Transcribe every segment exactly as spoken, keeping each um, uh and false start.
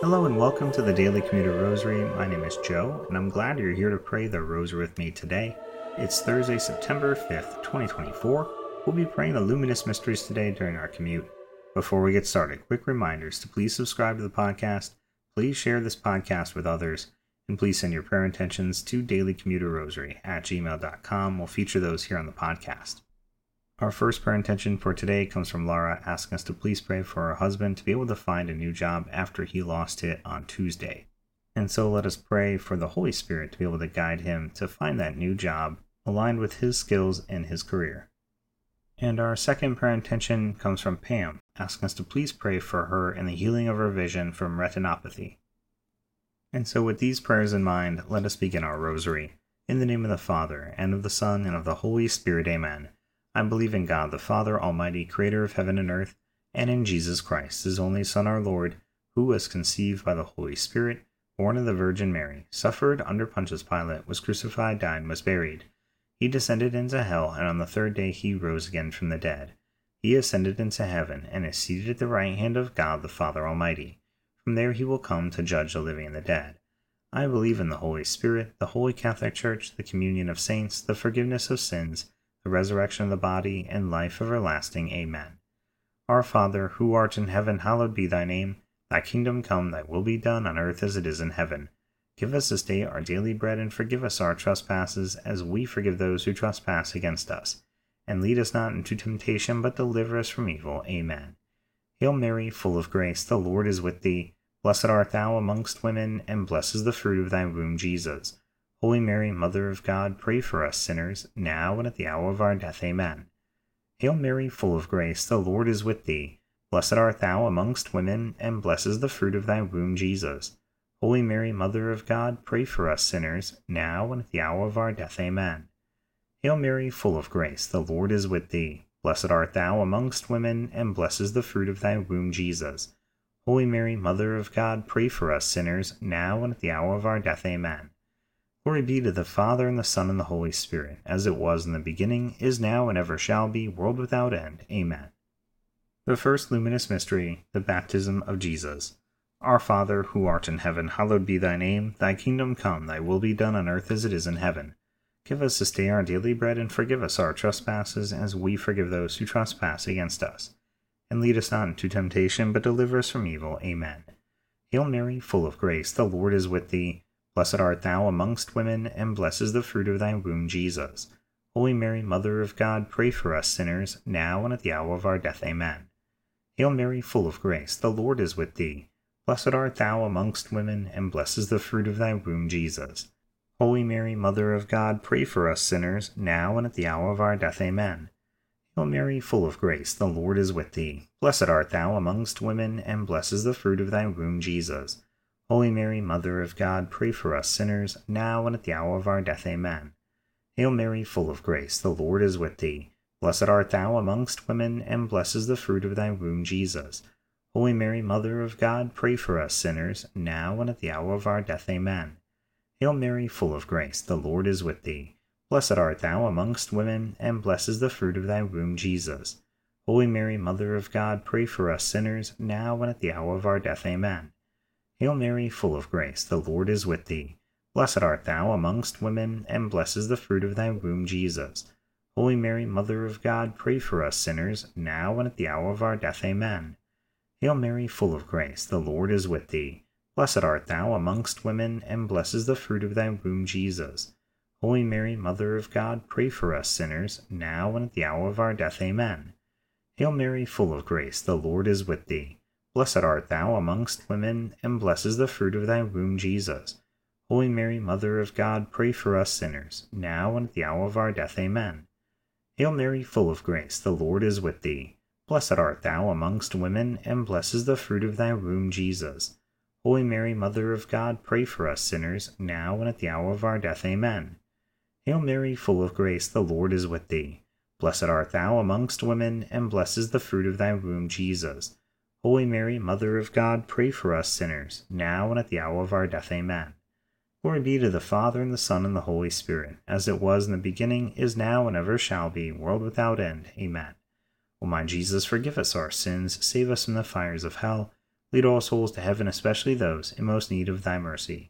Hello and welcome to the Daily Commuter Rosary. My name is Joe, and I'm glad you're here to pray the Rosary with me today. It's Thursday, September fifth, twenty twenty-four. We'll be praying the Luminous Mysteries today during our commute. Before we get started, quick reminders to please subscribe to the podcast, please share this podcast with others, and please send your prayer intentions to dailycommuterrosary at gmail dot com. We'll feature those here on the podcast. Our first prayer intention for today comes from Laura, asking us to please pray for her husband to be able to find a new job after he lost it on Tuesday. And so let us pray for the Holy Spirit to be able to guide him to find that new job aligned with his skills and his career. And our second prayer intention comes from Pam, asking us to please pray for her and the healing of her vision from retinopathy. And so with these prayers in mind, let us begin our rosary. In the name of the Father, and of the Son, and of the Holy Spirit, amen. I believe in God, the Father Almighty, creator of heaven and earth, and in Jesus Christ, his only Son, our Lord, who was conceived by the Holy Spirit, born of the Virgin Mary, suffered under Pontius Pilate, was crucified, died, and was buried. He descended into hell, and on the third day he rose again from the dead. He ascended into heaven, and is seated at the right hand of God, the Father Almighty. From there he will come to judge the living and the dead. I believe in the Holy Spirit, the Holy Catholic Church, the communion of saints, the forgiveness of sins, the resurrection of the body, and life everlasting. Amen. Our Father, who art in heaven, hallowed be thy name. Thy kingdom come, thy will be done on earth as it is in heaven. Give us this day our daily bread, and forgive us our trespasses, as we forgive those who trespass against us. And lead us not into temptation, but deliver us from evil. Amen. Hail Mary, full of grace, the Lord is with thee. Blessed art thou amongst women, and blessed is the fruit of thy womb, Jesus. Holy Mary, Mother of God, pray for us sinners, now and at the hour of our death. Amen. Hail Mary, full of grace, the Lord is with thee. Blessed art thou amongst women, and blessed is the fruit of thy womb, Jesus. Holy Mary, Mother of God, pray for us sinners, now and at the hour of our death. Amen. Hail Mary, full of grace, the Lord is with thee. Blessed art thou amongst women, and blessed is the fruit of thy womb, Jesus. Holy Mary, Mother of God, pray for us sinners, now and at the hour of our death. Amen. Glory be to the Father, and the Son, and the Holy Spirit, as it was in the beginning, is now, and ever shall be, world without end. Amen. The first luminous mystery, the baptism of Jesus. Our Father, who art in heaven, hallowed be thy name. Thy kingdom come, thy will be done on earth as it is in heaven. Give us this day our daily bread, and forgive us our trespasses, as we forgive those who trespass against us. And lead us not into temptation, but deliver us from evil. Amen. Hail Mary, full of grace, the Lord is with thee. Blessed art thou amongst women, and blessed is the fruit of thy womb, Jesus. Holy Mary, Mother of God, pray for us sinners, now and at the hour of our death. Amen. Hail Mary, full of grace, the Lord is with thee. Blessed art thou amongst women, and blessed is the fruit of thy womb, Jesus. Holy Mary, Mother of God, pray for us sinners, now and at the hour of our death. Amen. Hail Mary, full of grace, the Lord is with thee. Blessed art thou amongst women, and blessed is the fruit of thy womb, Jesus. Holy Mary, Mother of God, pray for us sinners, now and at the hour of our death. Amen. Hail Mary, full of grace, the Lord is with thee. Blessed art thou amongst women, and blessed is the fruit of thy womb, Jesus. Holy Mary, Mother of God, pray for us sinners, now and at the hour of our death. Amen. Hail Mary, full of grace, the Lord is with thee. Blessed art thou amongst women, and blessed is the fruit of thy womb, Jesus. Holy Mary, Mother of God, pray for us sinners, now and at the hour of our death. Amen. Hail Mary, full of grace, the Lord is with thee. Blessed art thou amongst women, and blessed is the fruit of thy womb, Jesus. Holy Mary, Mother of God, pray for us sinners, now and at the hour of our death. Amen. Hail Mary, full of grace, the Lord is with thee. Blessed art thou amongst women, and blessed is the fruit of thy womb, Jesus. Holy Mary, Mother of God, pray for us sinners, now and at the hour of our death. Amen. Hail Mary, full of grace, the Lord is with thee. Blessed art thou amongst women, and blessed is the fruit of thy womb, Jesus. Holy Mary, Mother of God, pray for us sinners, now and at the hour of our death. Amen. Hail Mary, full of grace, the Lord is with thee. Blessed art thou amongst women, and blessed is the fruit of thy womb, Jesus. Holy Mary, Mother of God, pray for us sinners, now and at the hour of our death. Amen. Hail Mary, full of grace, the Lord is with thee. Blessed art thou amongst women, and blessed is the fruit of thy womb, Jesus. Holy Mary, Mother of God, pray for us sinners, now and at the hour of our death. Amen. Glory be to the Father, and the Son, and the Holy Spirit, as it was in the beginning, is now, and ever shall be, world without end. Amen. O my Jesus, forgive us our sins, save us from the fires of hell, Lead all souls to heaven, especially those in most need of thy mercy.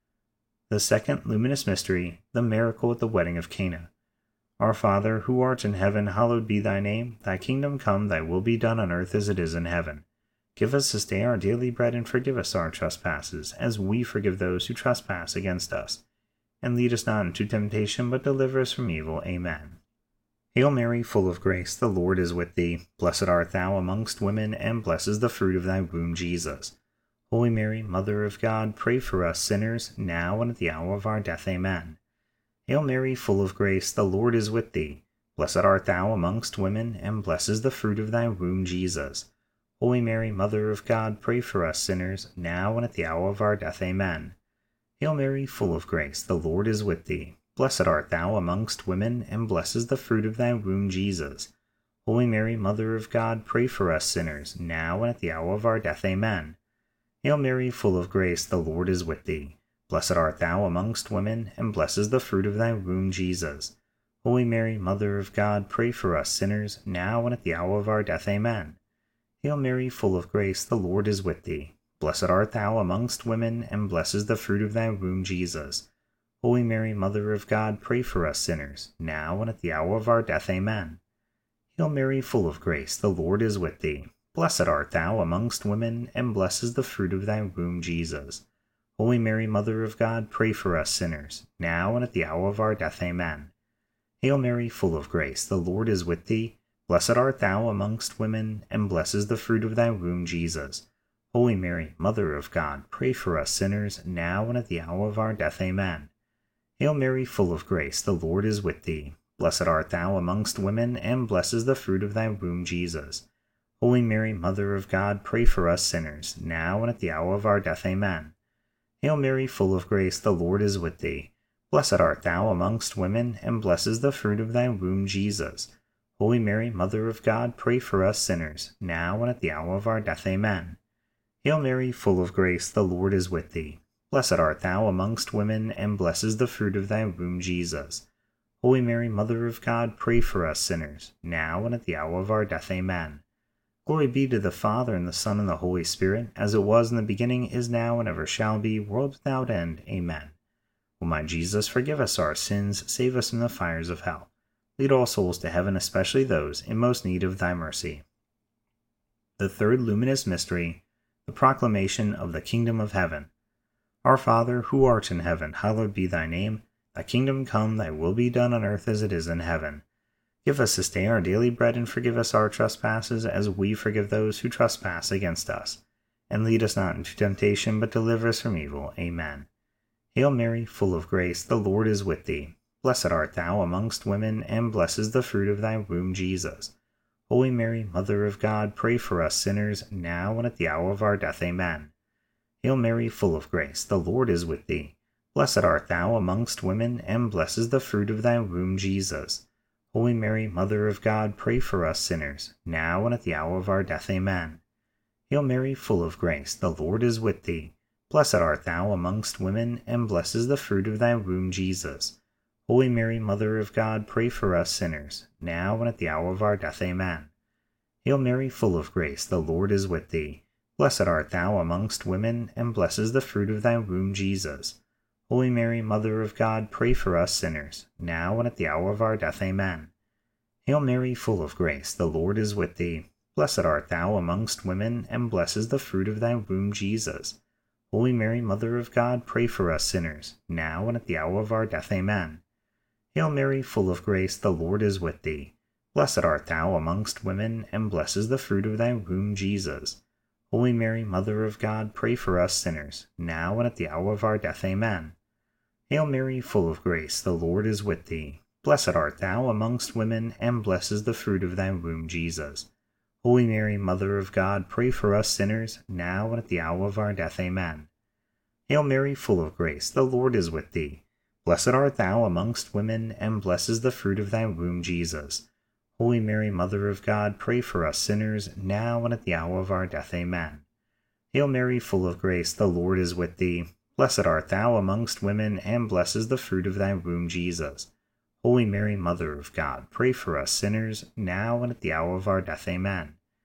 The second luminous mystery, the miracle at the wedding of Cana. Our Father, who art in heaven, hallowed be thy name. Thy kingdom come, thy will be done on earth as it is in heaven. Give us this day our daily bread, and forgive us our trespasses, as we forgive those who trespass against us. And lead us not into temptation, but deliver us from evil. Amen. Hail Mary, full of grace, the Lord is with thee. Blessed art thou amongst women, and blessed is the fruit of thy womb, Jesus. Holy Mary, Mother of God, pray for us sinners, now and at the hour of our death. Amen. Hail Mary, full of grace, the Lord is with thee. Blessed art thou amongst women, and blessed is the fruit of thy womb, Jesus. Holy Mary, Mother of God, pray for us sinners, now and at the hour of our death. Amen. Hail Mary, full of grace, the Lord is with thee. Blessed art thou amongst women, and blessed is the fruit of thy womb, Jesus. Holy Mary, Mother of God, pray for us sinners, now and at the hour of our death. Amen. Hail Mary, full of grace, the Lord is with thee. Blessed art thou amongst women, and blessed is the fruit of thy womb, Jesus. Holy Mary, Mother of God, pray for us sinners, now and at the hour of our death. Amen. Hail Mary, full of grace, the Lord is with thee. Blessed art thou amongst women, and blessed is the fruit of thy womb, Jesus. Holy Mary, Mother of God, pray for us sinners, now and at the hour of our death. Amen. Hail Mary, full of grace, the Lord is with thee. Blessed art thou amongst women, and blessed is the fruit of thy womb, Jesus. Holy Mary, Mother of God, pray for us sinners, now and at the hour of our death. Amen. Hail Mary, full of grace, the Lord is with thee. Blessed art thou amongst women, and blessed is the fruit of thy womb, Jesus. Holy Mary, Mother of God, pray for us sinners, now and at the hour of our death. Amen. Hail Mary, full of grace, the Lord is with thee. Blessed art thou amongst women, and blessed is the fruit of thy womb, Jesus. Holy Mary, Mother of God, pray for us sinners, now and at the hour of our death. Amen. Hail Mary, full of grace, the Lord is with thee. Blessed art thou amongst women, and blessed is the fruit of thy womb, Jesus. Holy Mary, Mother of God, pray for us sinners, now and at the hour of our death. Amen. Hail Mary, full of grace, the Lord is with thee. Blessed art thou amongst women, and blessed is the fruit of thy womb, Jesus. Holy Mary, Mother of God, pray for us sinners, now and at the hour of our death. Amen. Glory be to the Father, and the Son, and the Holy Spirit, as it was in the beginning, is now, and ever shall be, world without end. Amen. O my Jesus, forgive us our sins, save us from the fires of hell. Lead all souls to heaven, especially those in most need of thy mercy. The third luminous mystery, the proclamation of the kingdom of heaven. Our Father, who art in heaven, hallowed be thy name. Thy kingdom come, thy will be done on earth as it is in heaven. Give us this day our daily bread, and forgive us our trespasses, as we forgive those who trespass against us. And lead us not into temptation, but deliver us from evil. Amen. Hail Mary, full of grace, the Lord is with thee. Blessed art thou amongst women, and blessed is the fruit of thy womb, Jesus. Holy Mary, Mother of God, pray for us sinners, now and at the hour of our death. Amen. Hail Mary, full of grace, the Lord is with thee. Blessed art thou amongst women, and blessed is the fruit of thy womb, Jesus. Holy Mary, Mother of God, pray for us sinners, now and at the hour of our death. Amen. Hail Mary, full of grace, the Lord is with thee. Blessed art thou amongst women, and blessed is the fruit of thy womb, Jesus. Holy Mary, Mother of God, pray for us sinners, now and at the hour of our death. Amen. Hail Mary, full of grace, the Lord is with thee. Blessed art thou amongst women, and blessed is the fruit of thy womb, Jesus. Holy Mary, Mother of God, pray for us sinners, now and at the hour of our death. Amen. Hail Mary, full of grace, the Lord is with thee. Blessed art thou amongst women, and blessed is the fruit of thy womb, Jesus. Holy Mary, Mother of God, pray for us sinners, now and at the hour of our death. Amen. Hail Mary, full of grace, the Lord is with thee. Blessed art thou amongst women, and blessed is the fruit of thy womb, Jesus. Holy Mary, Mother of God, pray for us sinners, now and at the hour of our death. Amen. Hail Mary, full of grace, the Lord is with thee. Blessed art thou amongst women, and blessed is the fruit of thy womb, Jesus. Holy Mary, Mother of God, pray for us sinners, now and at the hour of our death. Amen. Hail Mary, full of grace, the Lord is with thee. Blessed art thou amongst women, and blessed is the fruit of thy womb, Jesus. Holy Mary, Mother of God, pray for us sinners, now and at the hour of our death. Amen. Hail Mary, full of grace, the Lord is with thee. Blessed art thou amongst women, and blessed is the fruit of thy womb, Jesus. Holy Mary, Mother of God, pray for us sinners, now and at the hour of our death. Amen.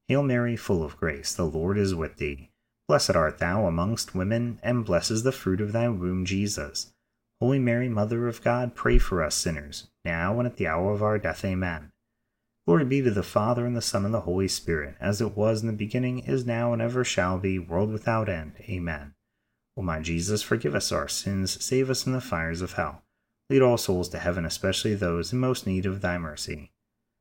Hail Mary, full of grace, the Lord is with thee. Blessed art thou amongst women, and blessed is the fruit of thy womb, Jesus. Holy Mary, Mother of God, pray for us sinners, now and at the hour of our death. Amen. Glory be to the Father, and the Son, and the Holy Spirit, as it was in the beginning, is now, and ever shall be, world without end. Amen. O my Jesus, forgive us our sins, save us from the fires of hell. Lead all souls to heaven, especially those in most need of thy mercy.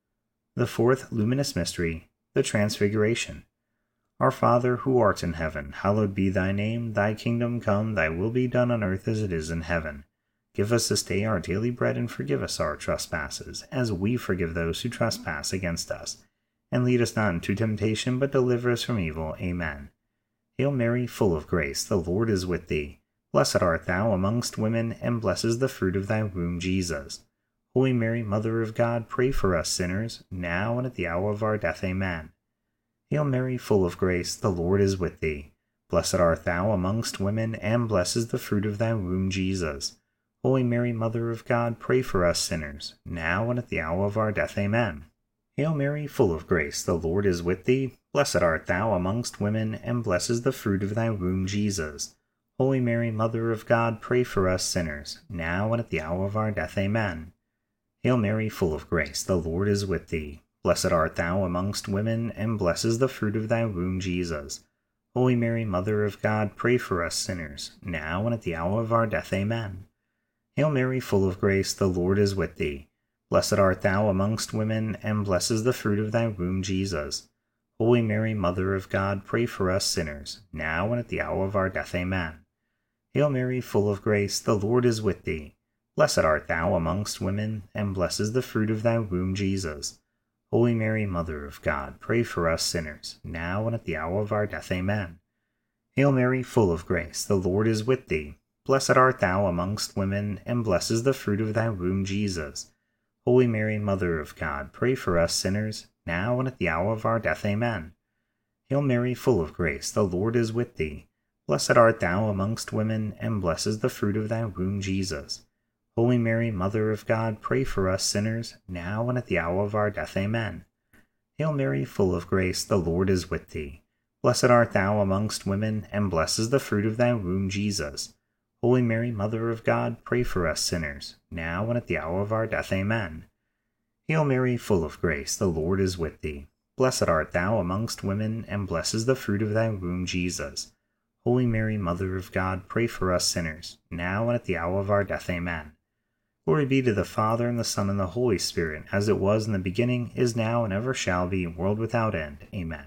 The fourth luminous mystery, the Transfiguration. Our Father, who art in heaven, hallowed be thy name. Thy kingdom come, thy will be done on earth as it is in heaven. Give us this day our daily bread, and forgive us our trespasses, as we forgive those who trespass against us. And lead us not into temptation, but deliver us from evil. Amen. Hail Mary, full of grace, the Lord is with thee. Blessed art thou amongst women, and blessed is the fruit of thy womb, Jesus. Holy Mary, Mother of God, pray for us sinners, now and at the hour of our death. Amen. Hail Mary, full of grace, the Lord is with thee. Blessed art thou amongst women, and blessed is the fruit of thy womb, Jesus. Holy Mary, Mother of God, pray for us sinners, now and at the hour of our death. Amen. Hail Mary, full of grace, the Lord is with thee. Blessed art thou amongst women, and blessed is the fruit of thy womb, Jesus. Holy Mary, Mother of God, pray for us sinners, now and at the hour of our death. Amen. Hail Mary, full of grace, the Lord is with thee. Blessed art thou amongst women, and blessed is the fruit of thy womb, Jesus. Holy Mary, Mother of God, pray for us sinners, now and at the hour of our death. Amen. Hail Mary, full of grace, the Lord is with thee. Blessed art thou amongst women, and blessed is the fruit of thy womb, Jesus. Holy Mary, Mother of God, pray for us sinners, now and at the hour of our death. Amen. Hail Mary, full of grace, the Lord is with thee. Blessed art thou amongst women, and blessed is the fruit of thy womb, Jesus. Holy Mary, Mother of God, pray for us sinners, now and at the hour of our death. Amen. Hail Mary, full of grace, the Lord is with thee. Blessed art thou amongst women, and blessed is the fruit of thy womb, Jesus. Holy Mary, Mother of God, pray for us sinners, now and at the hour of our death. Amen. Hail Mary, full of grace, the Lord is with thee. Blessed art thou amongst women, and blessed is the fruit of thy womb, Jesus. Holy Mary, Mother of God, pray for us sinners, now and at the hour of our death. Amen. Hail Mary, full of grace, the Lord is with thee. Blessed art thou amongst women, and blessed is the fruit of thy womb, Jesus. Holy Mary, Mother of God, pray for us sinners, now and at the hour of our death. Amen. Hail Mary, full of grace, the Lord is with thee. Blessed art thou amongst women, and blessed is the fruit of thy womb, Jesus. Holy Mary, Mother of God, pray for us sinners, now and at the hour of our death. Amen. Glory be to the Father, and the Son, and the Holy Spirit, as it was in the beginning, is now, and ever shall be, world without end. Amen.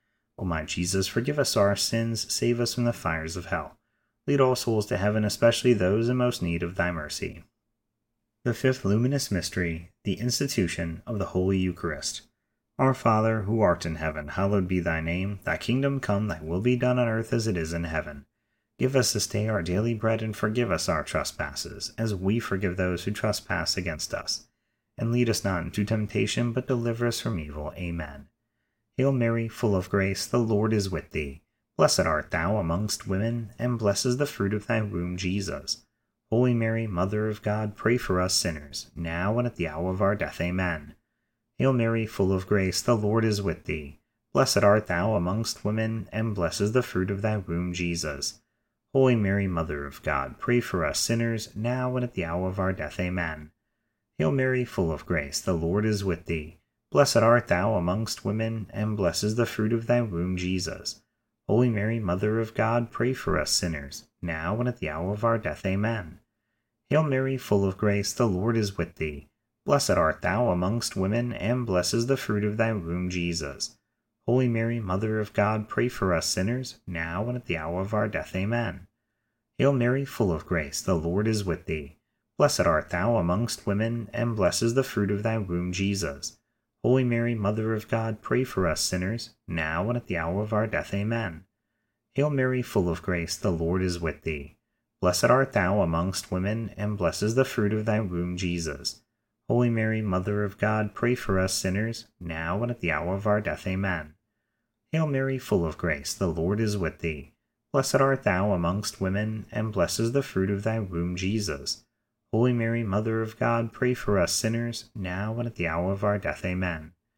O my Jesus, forgive us our sins, save us from the fires of hell. Lead all souls to heaven, especially those in most need of thy mercy. The fifth luminous mystery, the institution of the Holy Eucharist. Our Father, who art in heaven, hallowed be thy name. Thy kingdom come, thy will be done on earth as it is in heaven. Give us this day our daily bread, and forgive us our trespasses, as we forgive those who trespass against us. And lead us not into temptation, but deliver us from evil. Amen. Hail Mary, full of grace, the Lord is with thee. Blessed art thou amongst women, and blessed is the fruit of thy womb, Jesus. Holy Mary, Mother of God, pray for us sinners, now and at the hour of our death. Amen. Hail Mary, full of grace, the Lord is with thee. Blessed art thou amongst women, and blessed is the fruit of thy womb, Jesus. Holy Mary, Mother of God, pray for us sinners, now and at the hour of our death. Amen. Hail Mary, full of grace, the Lord is with thee. Blessed art thou amongst women, and blessed is the fruit of thy womb, Jesus. Holy Mary, Mother of God, pray for us sinners, now and at the hour of our death. Amen. Hail Mary, full of grace, the Lord is with thee. Blessed art thou amongst women, and blessed is the fruit of thy womb, Jesus. Holy Mary, Mother of God, pray for us sinners, now and at the hour of our death. Amen. Hail Mary, full of grace, the Lord is with thee. Blessed art thou amongst women, and blessed is the fruit of thy womb, Jesus. Holy Mary, Mother of God, pray for us sinners, now and at the hour of our death. Amen. Hail Mary, full of grace, the Lord is with thee. Blessed art thou amongst women, and blessed is the fruit of thy womb, Jesus. Holy Mary, Mother of God, pray for us sinners, now and at the hour of our death. Amen. Hail Mary, full of grace, the Lord is with thee. Blessed art thou amongst women, and blessed is the fruit of thy womb, Jesus. Holy Mary, Mother of God, pray for us sinners, now and at the hour of our death. Amen.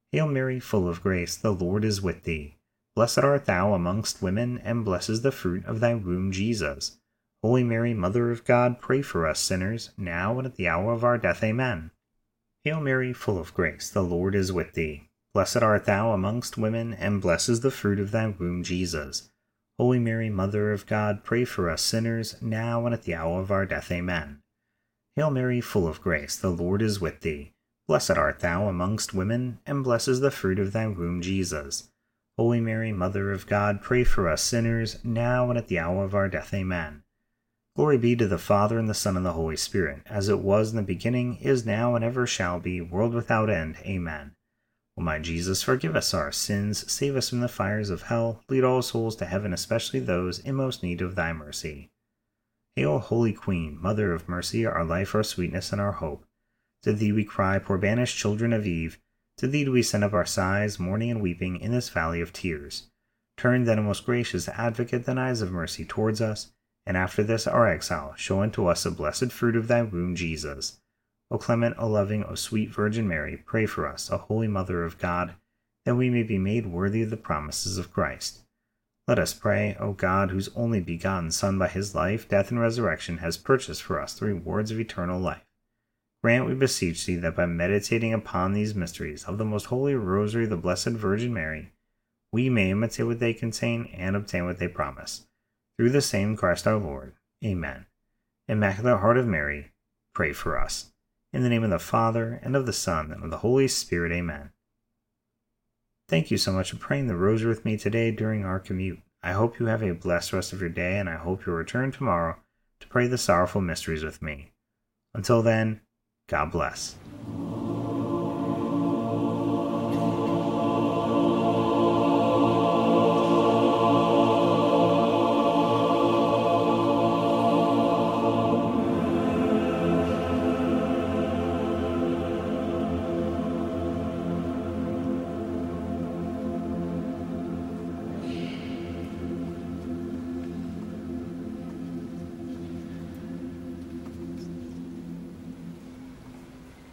Hail Mary, full of grace, the Lord is with thee. Blessed art thou amongst women, and blessed is the fruit of thy womb, Jesus. Holy Mary, Mother of God, pray for us sinners, now and at the hour of our death. Amen. Hail Mary, full of grace, the Lord is with thee. Blessed art thou amongst women, and blessed is the fruit of thy womb, Jesus. Holy Mary, Mother of God, pray for us sinners, now and at the hour of our death. Amen. Hail Mary, full of grace, the Lord is with thee. Blessed art thou amongst women, and blessed is the fruit of thy womb, Jesus. Holy Mary, Mother of God, pray for us sinners, now and at the hour of our death. Amen. Glory be to the Father, and the Son, and the Holy Spirit, as it was in the beginning, is now, and ever shall be, world without end. Amen. O my Jesus, forgive us our sins, save us from the fires of hell, lead all souls to heaven, especially those in most need of thy mercy. Hail, Holy Queen, Mother of mercy, our life, our sweetness, and our hope. To thee we cry, poor banished children of Eve. To thee do we send up our sighs, mourning and weeping in this valley of tears. Turn then, O most gracious Advocate, thine eyes of mercy towards us, and after this our exile, show unto us the blessed fruit of thy womb, Jesus. O clement, O loving, O sweet Virgin Mary, pray for us, O Holy Mother of God, that we may be made worthy of the promises of Christ. Let us pray, O God, whose only begotten Son by his life, death, and resurrection has purchased for us the rewards of eternal life. Grant, we beseech thee, that by meditating upon these mysteries of the most holy Rosary of the Blessed Virgin Mary, we may imitate what they contain and obtain what they promise. Through the same Christ our Lord. Amen. Immaculate Heart of Mary, pray for us. In the name of the Father, and of the Son, and of the Holy Spirit. Amen. Thank you so much for praying the Rosary with me today during our commute. I hope you have a blessed rest of your day, and I hope you'll return tomorrow to pray the sorrowful mysteries with me. Until then, God bless.